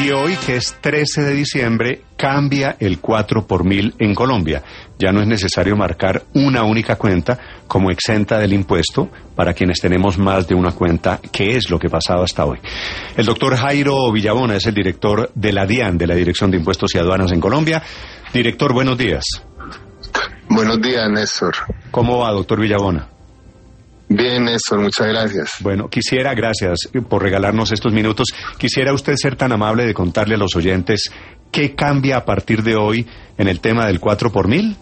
Y hoy, que es 13 de diciembre, cambia el 4 por mil en Colombia. Ya no es necesario marcar una única cuenta como exenta del impuesto para quienes tenemos más de una cuenta, que es lo que pasaba hasta hoy. El doctor Jairo Villabona es el director de la DIAN, de la Dirección de Impuestos y Aduanas en Colombia. Director, buenos días. Buenos días, Néstor. ¿Cómo va, doctor Villabona? Bien, Néstor, muchas gracias. Bueno, gracias por regalarnos estos minutos. Quisiera usted ser tan amable de contarle a los oyentes qué cambia a partir de hoy en el tema del 4 por mil.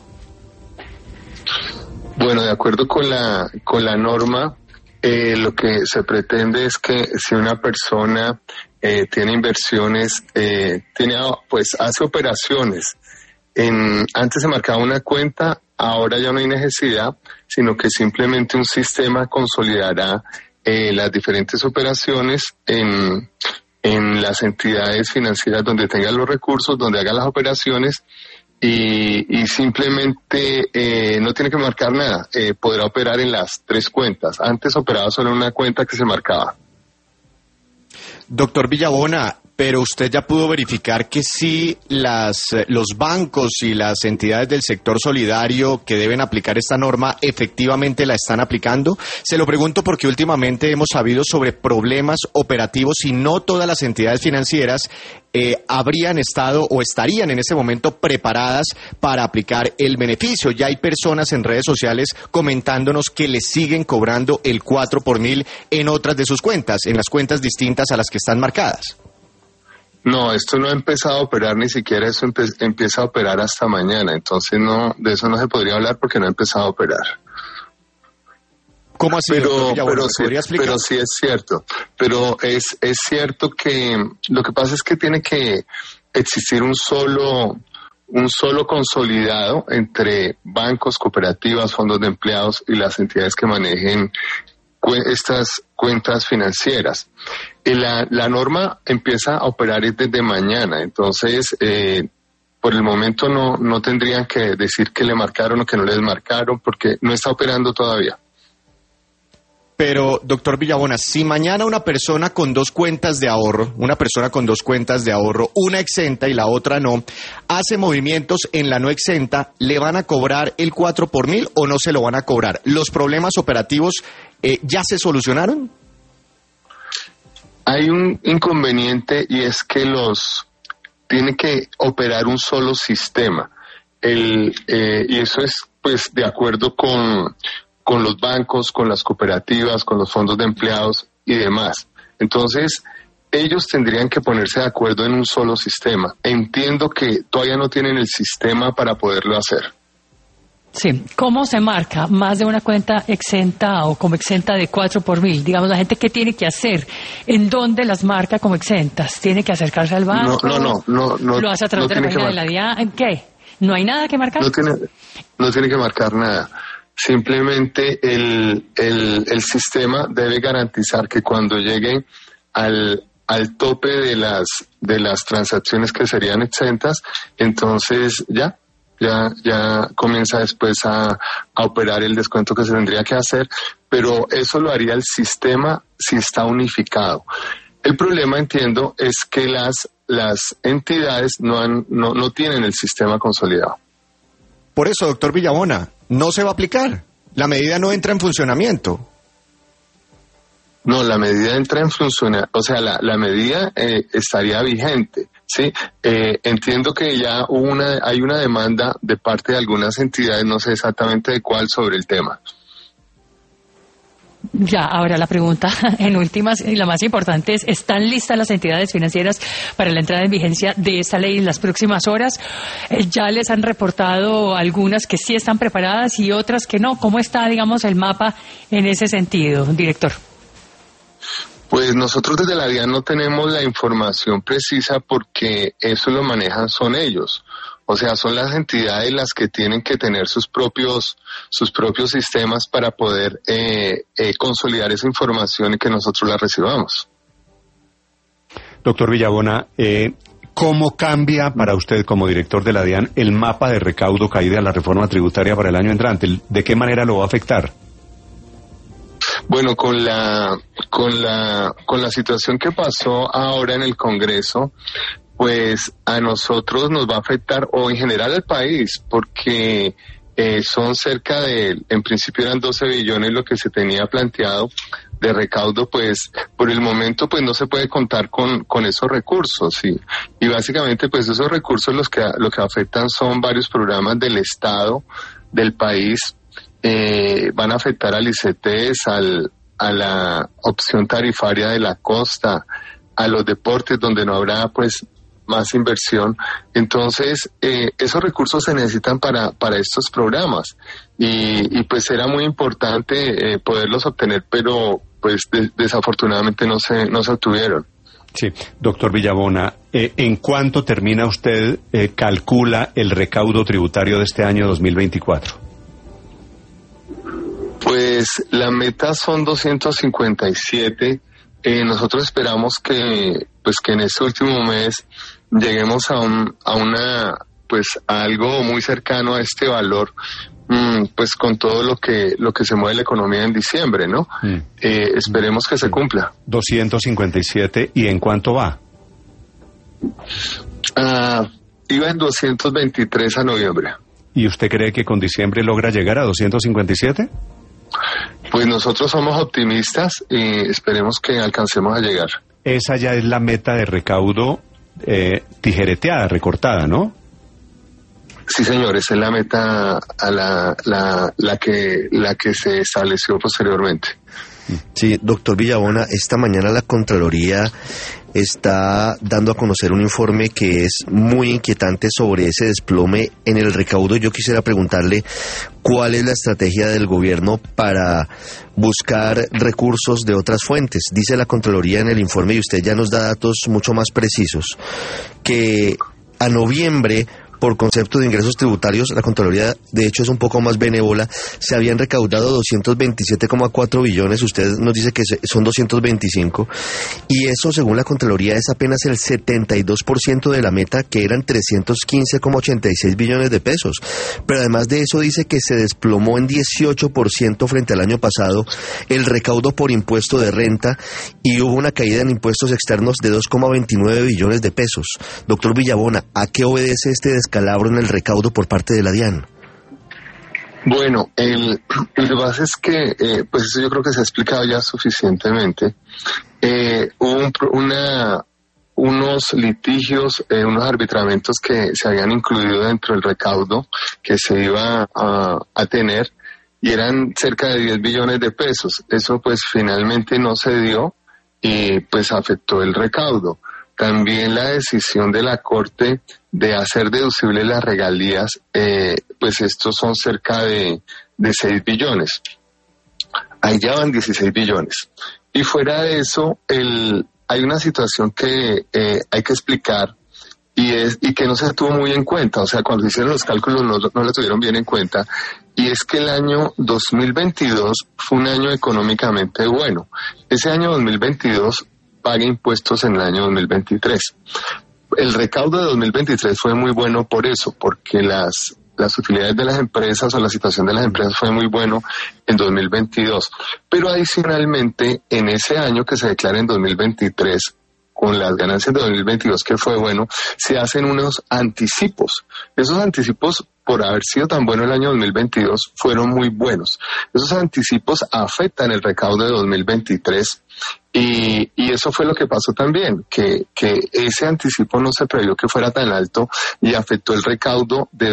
Bueno, de acuerdo con la norma, lo que se pretende es que si una persona tiene inversiones, hace operaciones, antes se marcaba una cuenta, ahora ya no hay necesidad, sino que simplemente un sistema consolidará las diferentes operaciones en las entidades financieras donde tenga los recursos, donde haga las operaciones y simplemente no tiene que marcar nada, podrá operar en las 3 cuentas. Antes operaba solo en una cuenta que se marcaba. Doctor Villabona, pero usted ya pudo verificar que sí los bancos y las entidades del sector solidario que deben aplicar esta norma efectivamente la están aplicando. Se lo pregunto porque últimamente hemos sabido sobre problemas operativos y no todas las entidades financieras habrían estado o estarían en ese momento preparadas para aplicar el beneficio. Ya hay personas en redes sociales comentándonos que les siguen cobrando el 4 por mil en otras de sus cuentas, en las cuentas distintas a las que están marcadas. No, esto no ha empezado a operar, ni siquiera eso empieza a operar hasta mañana, entonces no, de eso no se podría hablar porque no ha empezado a operar. ¿Cómo así? Pero sí es cierto, pero es cierto que lo que pasa es que tiene que existir un solo consolidado entre bancos, cooperativas, fondos de empleados y las entidades que manejen estas cuentas financieras. La norma empieza a operar desde mañana, entonces por el momento no tendrían que decir que le marcaron o que no les marcaron porque no está operando todavía. Pero, doctor Villabona, si mañana una persona con 2 cuentas de ahorro, una exenta y la otra no, hace movimientos en la no exenta, ¿le van a cobrar el 4 por mil o no se lo van a cobrar? ¿Los problemas operativos ya se solucionaron? Hay un inconveniente y es que tiene que operar un solo sistema. Y eso es pues de acuerdo con los bancos, con las cooperativas, con los fondos de empleados y demás. Entonces, ellos tendrían que ponerse de acuerdo en un solo sistema. Entiendo que todavía no tienen el sistema para poderlo hacer. Sí, ¿cómo se marca más de una cuenta exenta o como exenta de 4 por mil? Digamos, la gente, ¿qué tiene que hacer? ¿En dónde las marca como exentas? ¿Tiene que acercarse al banco? No. ¿Lo hace a través de la página de la DIAN? ¿Qué? ¿No hay nada que marcar? No tiene que marcar nada. Simplemente el sistema debe garantizar que cuando lleguen al tope de las transacciones que serían exentas, entonces ya comienza después a operar el descuento que se tendría que hacer, pero eso lo haría el sistema si está unificado. El problema, entiendo, es que las entidades no tienen el sistema consolidado. Por eso, doctor Villabona, no se va a aplicar. La medida no entra en funcionamiento. No, la medida entra en funcionamiento, o sea, la medida estaría vigente, ¿sí? Entiendo que ya hay una demanda de parte de algunas entidades, no sé exactamente de cuál, sobre el tema. Ya, ahora la pregunta en últimas y la más importante es, ¿están listas las entidades financieras para la entrada en vigencia de esta ley en las próximas horas? Ya les han reportado algunas que sí están preparadas y otras que no. ¿Cómo está, digamos, el mapa en ese sentido, director? Pues nosotros desde la DIAN no tenemos la información precisa porque eso lo manejan son ellos. O sea, son las entidades las que tienen que tener sus propios sistemas para poder consolidar esa información y que nosotros la recibamos. Doctor Villabona, ¿cómo cambia para usted como director de la DIAN el mapa de recaudo caída a la reforma tributaria para el año entrante? ¿De qué manera lo va a afectar? Bueno, con la situación que pasó ahora en el Congreso, pues a nosotros nos va a afectar, o en general al país, porque son cerca en principio eran 12 billones lo que se tenía planteado de recaudo, pues por el momento pues no se puede contar con esos recursos, y básicamente pues esos recursos lo que afectan son varios programas del Estado, del país, van a afectar al ICETES, a la opción tarifaria de la costa, a los deportes donde no habrá pues más inversión. Entonces esos recursos se necesitan para estos programas, y pues era muy importante poderlos obtener, pero pues desafortunadamente no se obtuvieron. Sí, doctor Villabona, ¿en cuánto termina usted, calcula el recaudo tributario de este año 2024? Pues la meta son 257. Nosotros esperamos que en este último mes lleguemos a algo muy cercano a este valor, pues con todo lo que se mueve la economía en diciembre, ¿no? Esperemos que se cumpla. 257, ¿y en cuánto va? Iba en 223 a noviembre. ¿Y usted cree que con diciembre logra llegar a 257? Pues nosotros somos optimistas y esperemos que alcancemos a llegar. Esa ya es la meta de recaudo tijereteada, recortada, ¿no? Sí, señor, esa es la meta a la que se estableció posteriormente. Sí, doctor Villabona, esta mañana la Contraloría está dando a conocer un informe que es muy inquietante sobre ese desplome en el recaudo. Yo quisiera preguntarle cuál es la estrategia del gobierno para buscar recursos de otras fuentes. Dice la Contraloría en el informe, y usted ya nos da datos mucho más precisos, que a noviembre, por concepto de ingresos tributarios, la Contraloría de hecho es un poco más benévola, se habían recaudado 227,4 billones, usted nos dice que son 225, y eso según la Contraloría es apenas el 72% de la meta, que eran 315,86 billones de pesos. Pero además de eso dice que se desplomó en 18% frente al año pasado el recaudo por impuesto de renta, y hubo una caída en impuestos externos de 2,29 billones de pesos. Doctor Villabona, ¿a qué obedece este descalabro en el recaudo por parte de la DIAN? Bueno, lo que pasa es que, pues eso yo creo que se ha explicado ya suficientemente. Hubo unos litigios, unos arbitramientos que se habían incluido dentro del recaudo que se iba a tener, y eran cerca de 10 billones de pesos. Eso pues finalmente no se dio y pues afectó el recaudo. También la decisión de la Corte de hacer deducibles las regalías, pues estos son cerca de 6 billones. Ahí ya van 16 billones. Y fuera de eso, hay una situación que hay que explicar, y que no se tuvo muy en cuenta. O sea, cuando hicieron los cálculos no la tuvieron bien en cuenta, y es que el año 2022 fue un año económicamente bueno. Ese año 2022 paga impuestos en el año 2023. El recaudo de 2023 fue muy bueno por eso, porque las utilidades de las empresas o la situación de las empresas fue muy bueno en 2022. Pero adicionalmente, en ese año que se declara en 2023, con las ganancias de 2022 que fue bueno, se hacen unos anticipos. Esos anticipos, por haber sido tan bueno el año 2022, fueron muy buenos. Esos anticipos afectan el recaudo de 2023, y eso fue lo que pasó también, que ese anticipo no se previó que fuera tan alto y afectó el recaudo de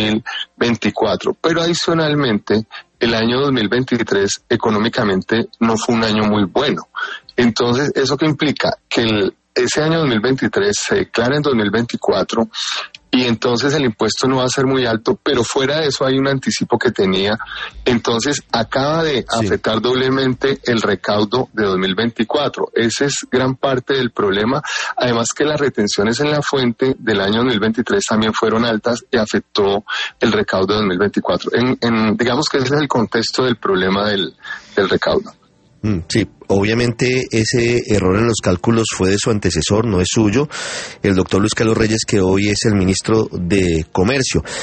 2024. Pero adicionalmente, el año 2023 económicamente no fue un año muy bueno. Entonces, ¿eso qué implica? Que ese año 2023 se declara en 2024, y entonces el impuesto no va a ser muy alto, pero fuera de eso hay un anticipo que tenía. Entonces acaba de afectar doblemente el recaudo de 2024. Ese es gran parte del problema. Además que las retenciones en la fuente del año 2023 también fueron altas y afectó el recaudo de 2024. Digamos que ese es el contexto del problema del recaudo. Sí, obviamente ese error en los cálculos fue de su antecesor, no es suyo, el doctor Luis Carlos Reyes, que hoy es el ministro de Comercio.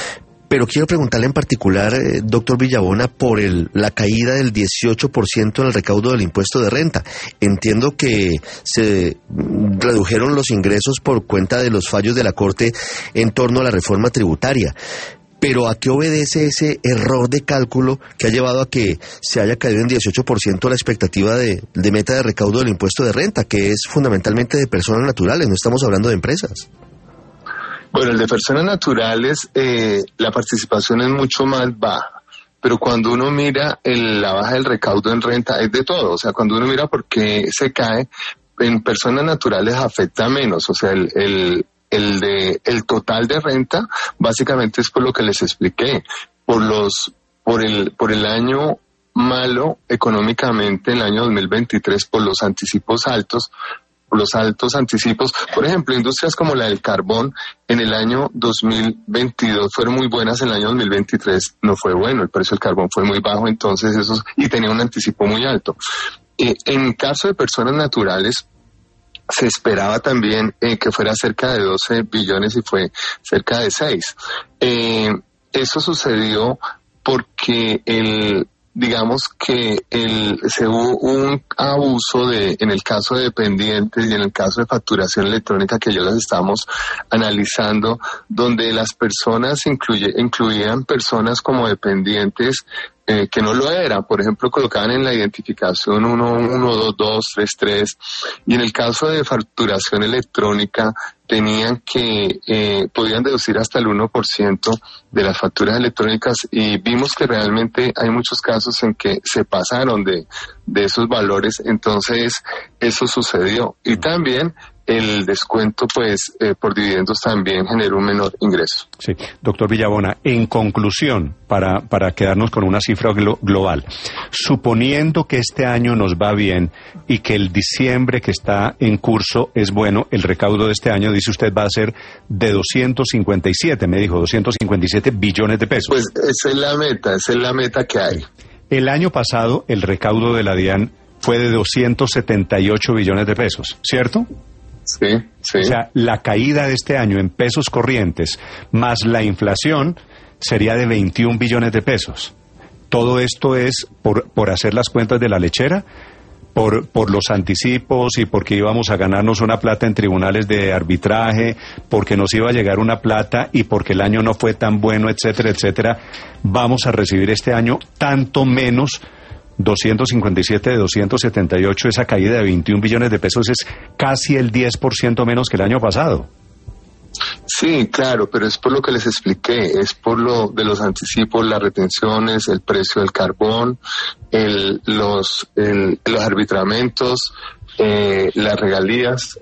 Pero quiero preguntarle en particular, doctor Villabona, por la caída del 18% en el recaudo del impuesto de renta. Entiendo que se redujeron los ingresos por cuenta de los fallos de la Corte en torno a la reforma tributaria. Pero ¿a qué obedece ese error de cálculo que ha llevado a que se haya caído en 18% la expectativa de meta de recaudo del impuesto de renta, que es fundamentalmente de personas naturales, no estamos hablando de empresas? Bueno, el de personas naturales, la participación es mucho más baja, pero cuando uno mira la baja del recaudo en renta es de todo, o sea, cuando uno mira por qué se cae, en personas naturales afecta menos, o sea, el total de renta básicamente es por lo que les expliqué, por el año malo económicamente en el año 2023, por los anticipos altos, los altos anticipos. Por ejemplo, industrias como la del carbón en el año 2022 fueron muy buenas, en el año 2023 no fue bueno, el precio del carbón fue muy bajo, entonces y tenía un anticipo muy alto. En caso de personas naturales, se esperaba también que fuera cerca de 12 billones y fue cerca de 6. Eso sucedió porque digamos que se hubo un abuso en el caso de dependientes y en el caso de facturación electrónica que yo las estamos analizando, donde las personas incluían personas como dependientes que no lo eran. Por ejemplo, colocaban en la identificación 1122333, y en el caso de facturación electrónica podían deducir hasta el 1% de las facturas electrónicas, y vimos que realmente hay muchos casos en que se pasaron de esos valores. Entonces eso sucedió, y también el descuento por dividendos también generó un menor ingreso. Sí, doctor Villabona, en conclusión, para quedarnos con una cifra global, suponiendo que este año nos va bien y que el diciembre que está en curso es bueno, el recaudo de este año, dice usted, va a ser de 257 billones de pesos. Pues esa es la meta que hay. El año pasado el recaudo de la DIAN fue de 278 billones de pesos, ¿cierto? Sí. O sea, la caída de este año en pesos corrientes más la inflación sería de 21 billones de pesos. Todo esto es por hacer las cuentas de la lechera, por los anticipos y porque íbamos a ganarnos una plata en tribunales de arbitraje, porque nos iba a llegar una plata y porque el año no fue tan bueno, etcétera, etcétera. Vamos a recibir este año tanto menos. 257 de 278, esa caída de 21 billones de pesos es casi el 10% menos que el año pasado. Sí, claro, pero es por lo que les expliqué, es por lo de los anticipos, las retenciones, el precio del carbón, los arbitramentos, las regalías.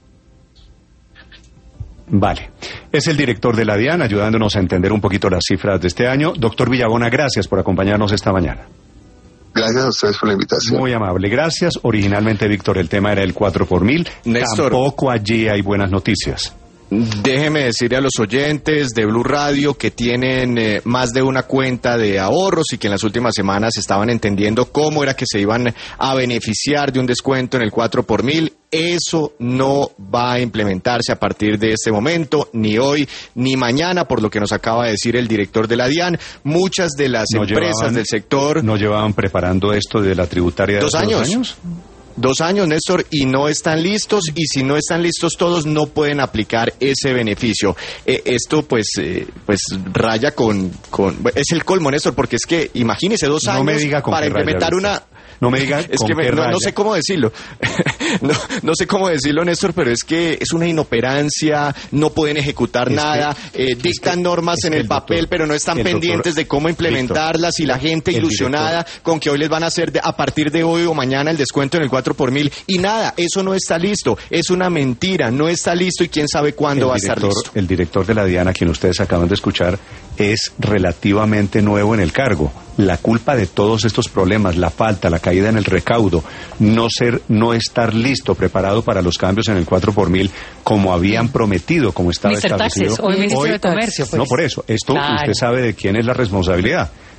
Vale. Es el director de la DIAN ayudándonos a entender un poquito las cifras de este año. Doctor Villabona, gracias por acompañarnos esta mañana. Gracias a ustedes por la invitación. Muy amable, gracias. Originalmente, Víctor, el tema era el 4x1000. Néstor, tampoco allí hay buenas noticias. Déjeme decirle a los oyentes de Blue Radio que tienen más de una cuenta de ahorros y que en las últimas semanas estaban entendiendo cómo era que se iban a beneficiar de un descuento en el 4x1000. Eso no va a implementarse a partir de este momento, ni hoy ni mañana, por lo que nos acaba de decir el director de la DIAN. Muchas de las empresas del sector... ¿No llevaban preparando esto de la tributaria de 2 años? 2 años, Néstor, y no están listos, y si no están listos todos, no pueden aplicar ese beneficio. Esto, pues raya con... Es el colmo, Néstor, porque es que, imagínese, 2 años no me diga para implementar una... No me diga es que no sé cómo decirlo. no sé cómo decirlo, Néstor, pero es que es una inoperancia, no pueden ejecutar nada, dictan normas en el papel, pero no están pendientes de cómo implementarlas, y la gente ilusionada con que hoy les van a hacer a partir de hoy o mañana el descuento en el 4x1000, y nada, eso no está listo, es una mentira, no está listo, y quién sabe cuándo va a estar listo. El director de la DIAN, a quien ustedes acaban de escuchar, es relativamente nuevo en el cargo. La culpa de todos estos problemas, la falta, la caída en el recaudo, no estar listo, preparado para los cambios en el 4x1000 como habían prometido, como estaba establecido. Taxes, hoy Ministro de Comercio. Pues. No, por eso, esto claro. Usted sabe de quién es la responsabilidad.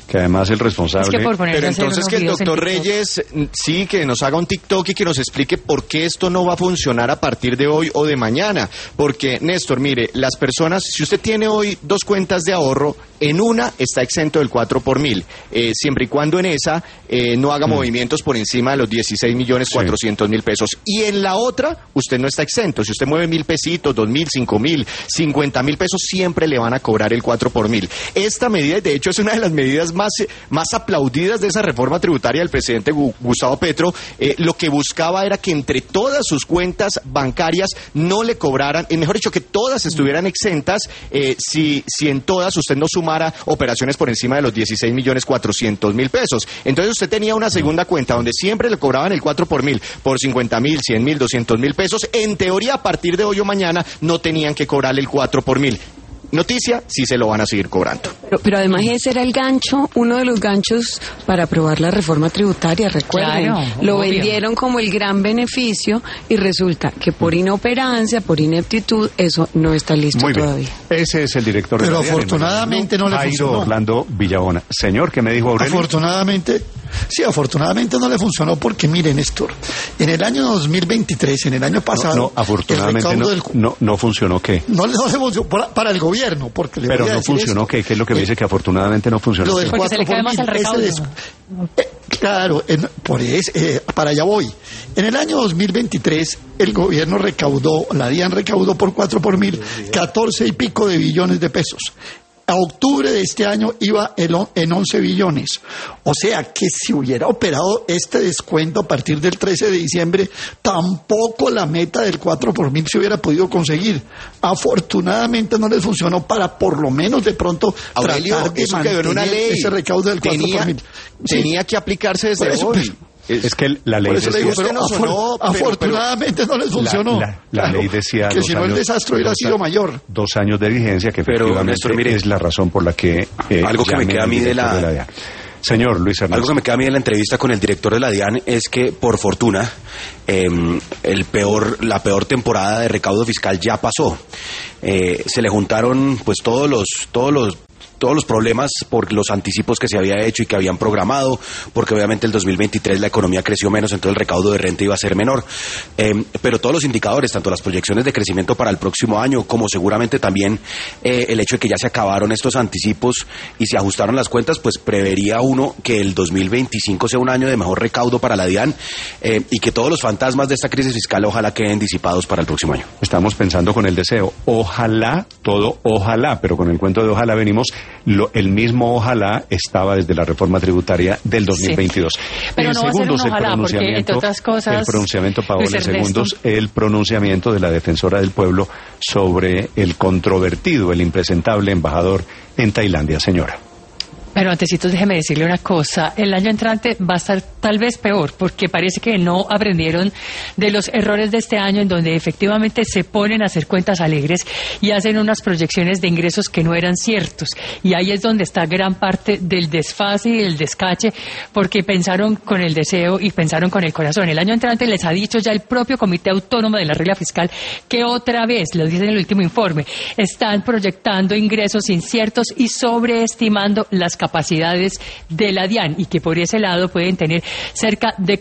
que además el responsable... Es que por ponerse Pero a hacer entonces unos que el videos en doctor TikTok. Reyes, sí, que nos haga un TikTok y que nos explique por qué esto no va a funcionar a partir de hoy o de mañana. Porque, Néstor, mire, las personas, si usted tiene hoy 2 cuentas de ahorro, en una está exento del 4/1000, siempre y cuando en esa no haga movimientos por encima de los 16.400.000 pesos. Y en la otra, usted no está exento. Si usted mueve 1.000 pesitos, 2.000, 5.000, 50.000 pesos, siempre le van a cobrar el 4/1000. Esta medida, de hecho, es una de las medidas más aplaudidas de esa reforma tributaria del presidente Gustavo Petro. Lo que buscaba era que entre todas sus cuentas bancarias no le cobraran, mejor dicho, que todas estuvieran exentas si en todas usted no sumara operaciones por encima de los 16.400.000 pesos. Entonces usted tenía una segunda cuenta donde siempre le cobraban el 4/1000 por 50.000, 100.000, 200.000 pesos. En teoría, a partir de hoy o mañana no tenían que cobrarle el 4/1000. Noticia, sí se lo van a seguir cobrando. Pero además ese era el gancho, uno de los ganchos para aprobar la reforma tributaria, recuerden. Claro, lo obvio. vendieron como el gran beneficio y resulta que por inoperancia, por ineptitud, eso no está listo Muy bien. todavía. Ese es el director Pero de la DIAN, afortunadamente no le Jairo funcionó. Orlando Villabona. Señor, ¿qué me dijo Aurelio? Afortunadamente no le funcionó porque, mire, Néstor, en el año 2023, en el año pasado... No, afortunadamente el recaudo no funcionó, ¿qué? No le funcionó para el gobierno, porque le Pero voy a no decir funcionó, esto. ¿qué es lo que me dice que afortunadamente no funcionó? Lo del Porque se le cae más al 4/1000, recaudo. Claro, para allá voy. En el año 2023, el gobierno recaudó, la DIAN recaudó por 4/1000, 14 y pico de billones de pesos. A octubre de este año iba en 11 billones. O sea que si hubiera operado este descuento a partir del 13 de diciembre, tampoco la meta del 4/1000 se hubiera podido conseguir. Afortunadamente no les funcionó para por lo menos de pronto Aurelio, tratar de eso quedó en una mantener ley. ese recaudo del 4/1000. Sí. Tenía que aplicarse desde Por eso, hoy. Es que la ley Por eso le decía... digo, pero no sonó, pero- afortunadamente no les funcionó. La ley decía... que si no el desastre hubiera sido mayor. 2 años de vigencia, que Pero, efectivamente Néstor, mire, es la razón por la que... algo que me llame queda a al mí de director la- DIAN. Señor Luis Ernesto. Algo que me queda a mí de la entrevista con el director de la DIAN es que, por fortuna, la peor temporada de recaudo fiscal ya pasó. Se le juntaron pues todos los problemas por los anticipos que se había hecho y que habían programado, porque obviamente el 2023 la economía creció menos, entonces el recaudo de renta iba a ser menor. Pero todos los indicadores, tanto las proyecciones de crecimiento para el próximo año, como seguramente también el hecho de que ya se acabaron estos anticipos y se ajustaron las cuentas, pues prevería uno que el 2025 sea un año de mejor recaudo para la DIAN y que todos los fantasmas de esta crisis fiscal ojalá queden disipados para el próximo año. Estamos pensando con el deseo. Ojalá, todo ojalá, pero con el cuento de ojalá venimos... el mismo ojalá estaba desde la reforma tributaria del 2022. Sí. Pero no va a ser un ojalá, porque, entre otras cosas, el pronunciamiento, Paola, Luis en Ernesto, segundos, el pronunciamiento de la defensora del pueblo sobre el controvertido, el impresentable embajador en Tailandia, señora. Pero antecitos, déjeme decirle una cosa. El año entrante va a estar tal vez peor, porque parece que no aprendieron de los errores de este año, en donde efectivamente se ponen a hacer cuentas alegres y hacen unas proyecciones de ingresos que no eran ciertos. Y ahí es donde está gran parte del desfase y del descache, porque pensaron con el deseo y pensaron con el corazón. El año entrante les ha dicho ya el propio Comité Autónomo de la Regla Fiscal que otra vez, lo dice en el último informe, están proyectando ingresos inciertos y sobreestimando las capacidades de la DIAN, y que por ese lado pueden tener cerca de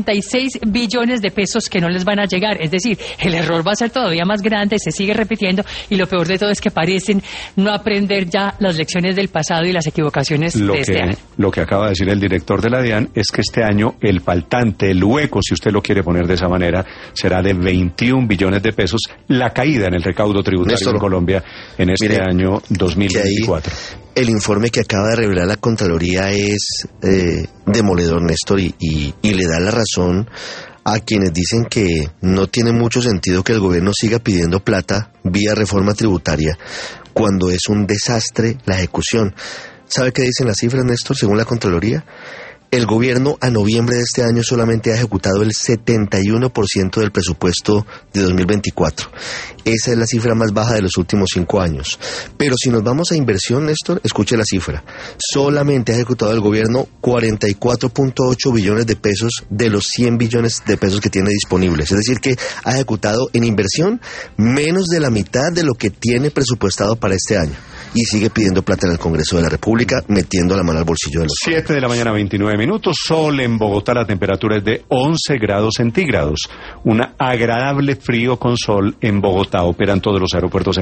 46 billones de pesos que no les van a llegar. Es decir, el error va a ser todavía más grande, se sigue repitiendo, y lo peor de todo es que parecen no aprender ya las lecciones del pasado y las equivocaciones de este año. Lo que acaba de decir el director de la DIAN es que este año el faltante, el hueco, si usted lo quiere poner de esa manera, será de 21 billones de pesos, la caída en el recaudo tributario Néstor, en Colombia en este mire, año 2024. El informe que acaba de revelar la Contraloría es demoledor, Néstor, y le da la razón a quienes dicen que no tiene mucho sentido que el gobierno siga pidiendo plata vía reforma tributaria cuando es un desastre la ejecución. ¿Sabe qué dicen las cifras, Néstor, según la Contraloría? el gobierno a noviembre de este año solamente ha ejecutado el 71% del presupuesto de 2024. Esa es la cifra más baja de los últimos 5 años. Pero si nos vamos a inversión, Néstor, escuche la cifra. Solamente ha ejecutado el gobierno 44.8 billones de pesos de los 100 billones de pesos que tiene disponibles. Es decir, que ha ejecutado en inversión menos de la mitad de lo que tiene presupuestado para este año. Y sigue pidiendo plata en el Congreso de la República, metiendo la mano al bolsillo de los 7 de la mañana, 29 minutos. Sol en Bogotá, la temperatura es de 11 grados centígrados. Un agradable frío con sol en Bogotá. Operan todos los aeropuertos en